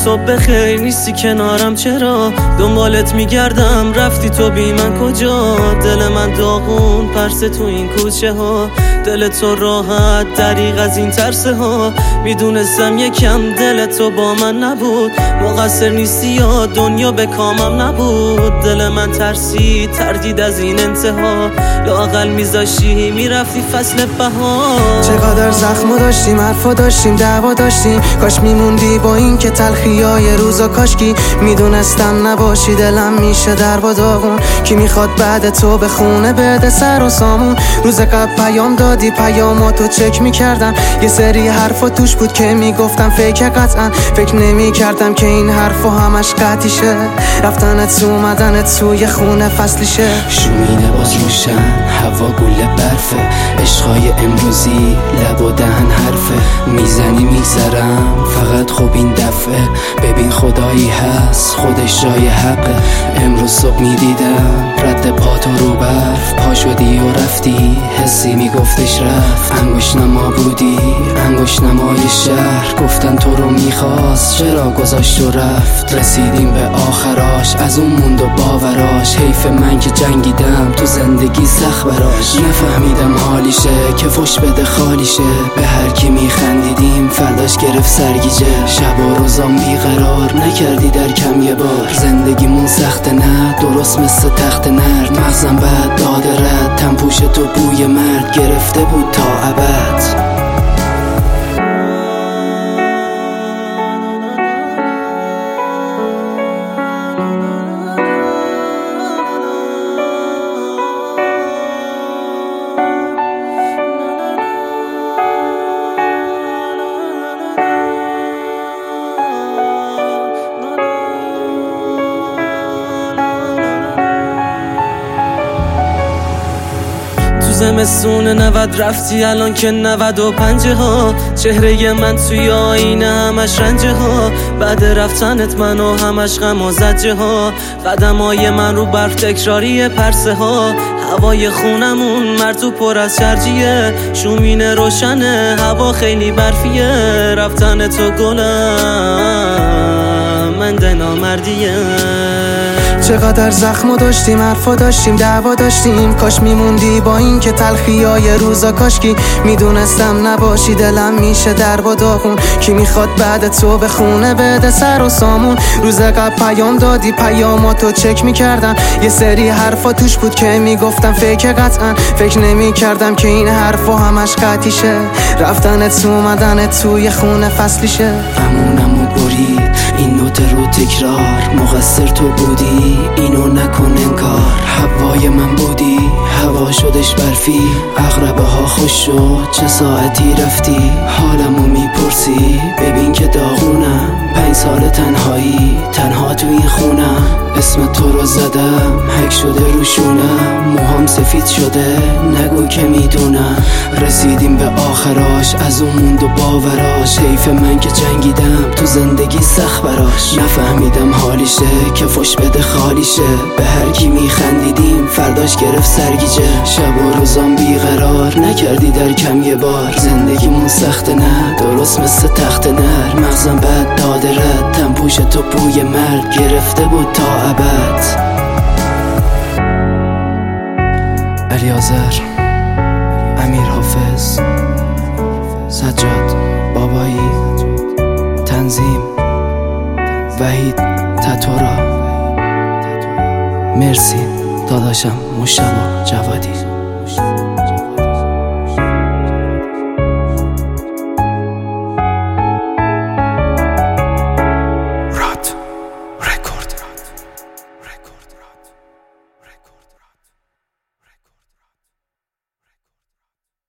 صبح خیر نیستی کنارم، چرا دنبالت میگردم رفتی تو بی من کجا؟ دل من داغون پرسه تو این کوچه ها، دل تو راحت دریغ از این ترسه ها. میدونستم یکم دل تو با من نبود، مقصر نیستی یا دنیا به کامم نبود. دل من ترسید تردید از این انتها، لااقل میذاشی میرفتی فصل بهار. چقدر زخمو داشتیم، حرفا داشتیم، دعوا داشتیم، کاش میموندی با این که تلخیای روزا کاشکی. میدونستم نباشی دلم میشه در با داغون، کی میخواد بعد تو به خونه بده سر و سامون. روز قبل پیام دادی پیاماتو چک میکردم، یه سری حرفا توش بود که میگفتم فیک قطعا. فکر نمیکردم که این حرفا همش قطعی شه، رفتنت اومدنت توی خونه فصلیشه. شومینه باز روشن، هوا گوله برفه، عشقای امروزی لب و دهن حرفه. میزنی میگذرم فقط خوب این دفعه، ببین خدایی هست خودش جای حقه. امروز صبح میدیدم رد پاتو رو برف، پا شدی و رفتی، حسی میگفتش رفت. انگوش نما بودی انگوش نمای شهر، گفتن تو رو میخواست چرا گذاشت و رفت. رسیدیم به آخراش از اون موند و باوراش، حیف من که جنگیدم تو زندگی سخت براش. نفهمیدم حالیشه که فش بده خالیشه، به هر کی میخندیدیم فرداش گرفت سرگیجه. شب و روزام بیقرار نکردی در کم یه بار، زندگیمون سخته نه درست مثل تخت نرد. مغزم بعد داده رد، تنپوش تو بوی مرد گرفته بود تا ابد. زمستون 90 رفتی الان که 95 ها، چهره من توی آینه همش رنجه ها. بعد رفتنت منو همش غم و زجه ها، قدمای من رو برف تکراری پرسه ها. هوای خونمون مرتو پر از شرجیه، شومینه روشنه هوا خیلی برفیه. رفتن تو گلم من نامردیه. چقدر زخمو داشتیم، حرفا داشتیم، دعوا داشتیم، کاش میموندی با این که تلخیای روزا کاشکی. میدونستم نباشی دلم میشه در با داغون، کی میخواد بعد تو به خونه بده سر و سامون. روز قبل پیام دادی پیاماتو چک میکردم، یه سری حرفا توش بود که میگفتم فیک قطعا. فکر نمیکردم که این حرفا همش قطعی شه، رفتنت اومدنت توی خونه فصلیشه. امونمو برید این نوت رو تکرار، مقصر تو بودی اینو نکن انکار. هوای من بودی هوا شدش برفی، عقربه ها خوش شد چه ساعتی رفتی. حالمو میپرسی ببین که داغونم، 5 سال تنهایی تنها تو این خونم. اسم تو رو زدم حک شده روشونم، موهام سفید شده نگو که میدونم. رسیدیم به آخراش از اون موند و باوراش، حیف من که جنگیدم تو زندگی سخت براش. نفهمیدم حالیشه که فش بده خالیشه، به هر کی میخندیدیم فرداش گرفت سرگیجه. شب و روزام بیقرار نکردی در کم یه بار، زندگیمون سخته نه درست مثل تخت نر. مغزم بعد داده رد، تنپوش تو بوی مرد گرفته بود تا ابد. الیازر، امیر حافظ، سجاد بابایی، تنظیم وحید تتورا. مرسی داداشم مشتبه جوادی.